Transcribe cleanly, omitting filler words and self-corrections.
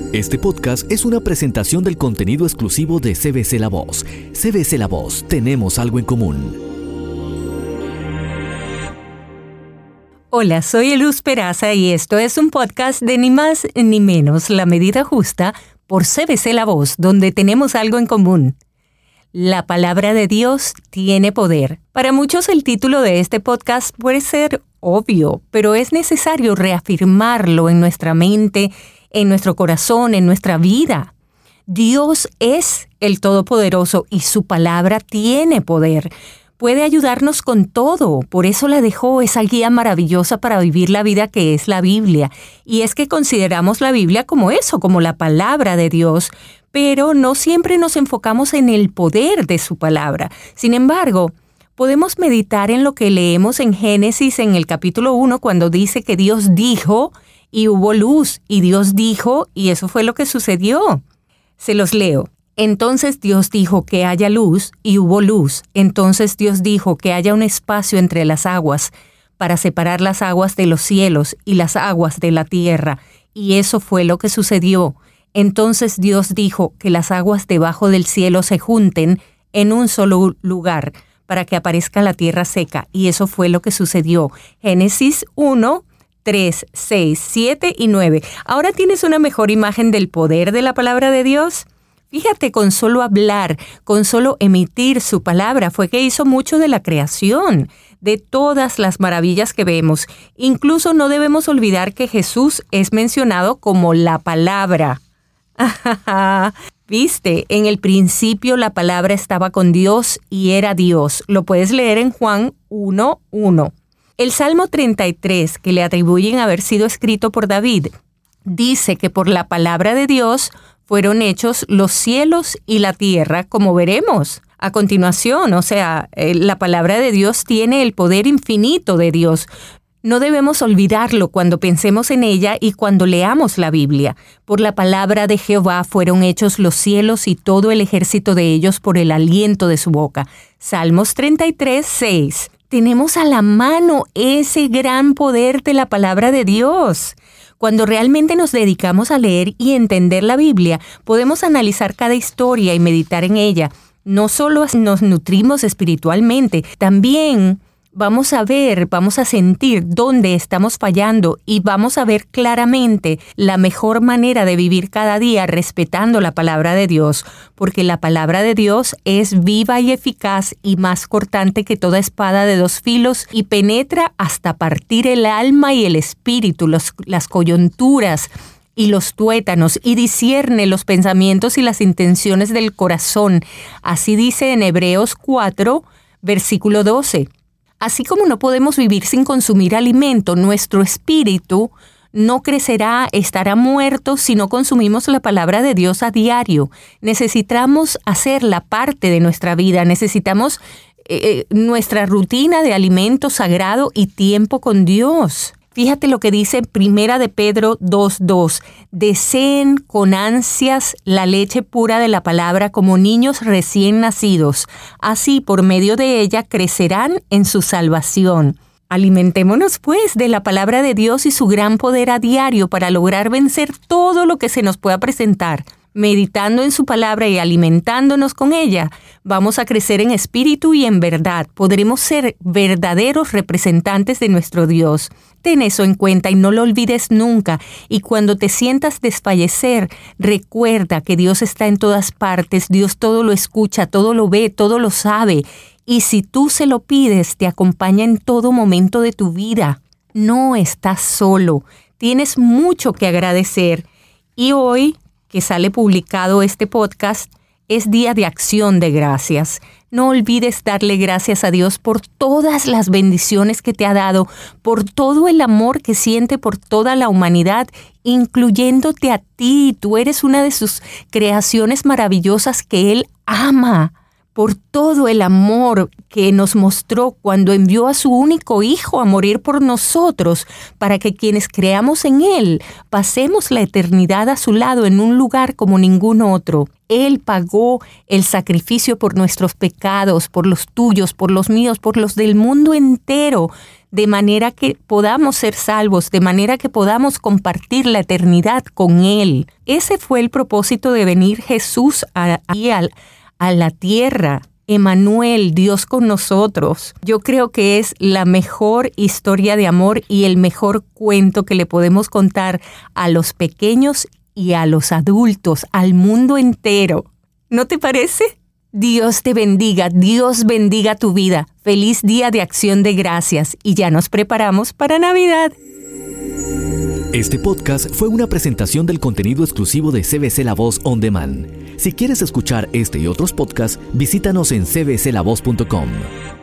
Este podcast es una presentación del contenido exclusivo de CBC La Voz. CBC La Voz, tenemos algo en común. Hola, soy Luz Peraza y esto es un podcast de ni más ni menos La Medida Justa por CBC La Voz, donde tenemos algo en común. La palabra de Dios tiene poder. Para muchos el título de este podcast puede ser obvio, pero es necesario reafirmarlo en nuestra mente, en nuestro corazón, en nuestra vida. Dios es el Todopoderoso y su palabra tiene poder. Puede ayudarnos con todo, por eso la dejó esa guía maravillosa para vivir la vida que es la Biblia. Y es que consideramos la Biblia como eso, como la palabra de Dios, pero no siempre nos enfocamos en el poder de su palabra. Sin embargo, podemos meditar en lo que leemos en Génesis en el capítulo 1 cuando dice que Dios dijo y hubo luz, y Dios dijo y eso fue lo que sucedió. Se los leo. Entonces Dios dijo que haya luz y hubo luz. Entonces Dios dijo que haya un espacio entre las aguas para separar las aguas de los cielos y las aguas de la tierra. Y eso fue lo que sucedió. Entonces Dios dijo que las aguas debajo del cielo se junten en un solo lugar para que aparezca la tierra seca. Y eso fue lo que sucedió. Génesis 1, 3, 6, 7 y 9. ¿Ahora tienes una mejor imagen del poder de la palabra de Dios? Fíjate, con solo hablar, con solo emitir su palabra, fue que hizo mucho de la creación, de todas las maravillas que vemos. Incluso no debemos olvidar que Jesús es mencionado como la palabra. ¿Viste? En el principio la palabra estaba con Dios y era Dios. Lo puedes leer en Juan 1:1. El Salmo 33, que le atribuyen haber sido escrito por David, dice que por la palabra de Dios fueron hechos los cielos y la tierra, como veremos a continuación. O sea, la palabra de Dios tiene el poder infinito de Dios. No debemos olvidarlo cuando pensemos en ella y cuando leamos la Biblia. Por la palabra de Jehová fueron hechos los cielos y todo el ejército de ellos por el aliento de su boca. Salmos 33, 6. Tenemos a la mano ese gran poder de la palabra de Dios. Cuando realmente nos dedicamos a leer y entender la Biblia, podemos analizar cada historia y meditar en ella. No solo nos nutrimos espiritualmente, también vamos a ver, vamos a sentir dónde estamos fallando y vamos a ver claramente la mejor manera de vivir cada día respetando la palabra de Dios, porque la palabra de Dios es viva y eficaz y más cortante que toda espada de dos filos y penetra hasta partir el alma y el espíritu, las coyunturas y los tuétanos, y discierne los pensamientos y las intenciones del corazón. Así dice en Hebreos 4, versículo 12. Así como no podemos vivir sin consumir alimento, nuestro espíritu no crecerá, estará muerto si no consumimos la palabra de Dios a diario. Necesitamos hacerla parte de nuestra vida, necesitamos nuestra rutina de alimento sagrado y tiempo con Dios. Fíjate lo que dice Primera de Pedro 2:2. Deseen con ansias la leche pura de la palabra como niños recién nacidos. Así, por medio de ella, crecerán en su salvación. Alimentémonos, pues, de la palabra de Dios y su gran poder a diario para lograr vencer todo lo que se nos pueda presentar. Meditando en su palabra y alimentándonos con ella, vamos a crecer en espíritu y en verdad. Podremos ser verdaderos representantes de nuestro Dios. Ten eso en cuenta y no lo olvides nunca. Y cuando te sientas desfallecer, recuerda que Dios está en todas partes. Dios todo lo escucha, todo lo ve, todo lo sabe. Y si tú se lo pides, te acompaña en todo momento de tu vida. No estás solo. Tienes mucho que agradecer. Y hoy, que sale publicado este podcast, es Día de Acción de Gracias. No olvides darle gracias a Dios por todas las bendiciones que te ha dado, por todo el amor que siente por toda la humanidad, incluyéndote a ti. Tú eres una de sus creaciones maravillosas que Él ama. Por todo el amor que nos mostró cuando envió a su único Hijo a morir por nosotros, para que quienes creamos en Él pasemos la eternidad a su lado en un lugar como ningún otro. Él pagó el sacrificio por nuestros pecados, por los tuyos, por los míos, por los del mundo entero, de manera que podamos ser salvos, de manera que podamos compartir la eternidad con Él. Ese fue el propósito de venir Jesús a la tierra. Emmanuel, Dios con nosotros. Yo creo que es la mejor historia de amor y el mejor cuento que le podemos contar a los pequeños y a los adultos, al mundo entero. ¿No te parece? Dios te bendiga, Dios bendiga tu vida. Feliz Día de Acción de Gracias y ya nos preparamos para Navidad. Este podcast fue una presentación del contenido exclusivo de CBC La Voz On Demand. Si quieres escuchar este y otros podcasts, visítanos en cbclavoz.com.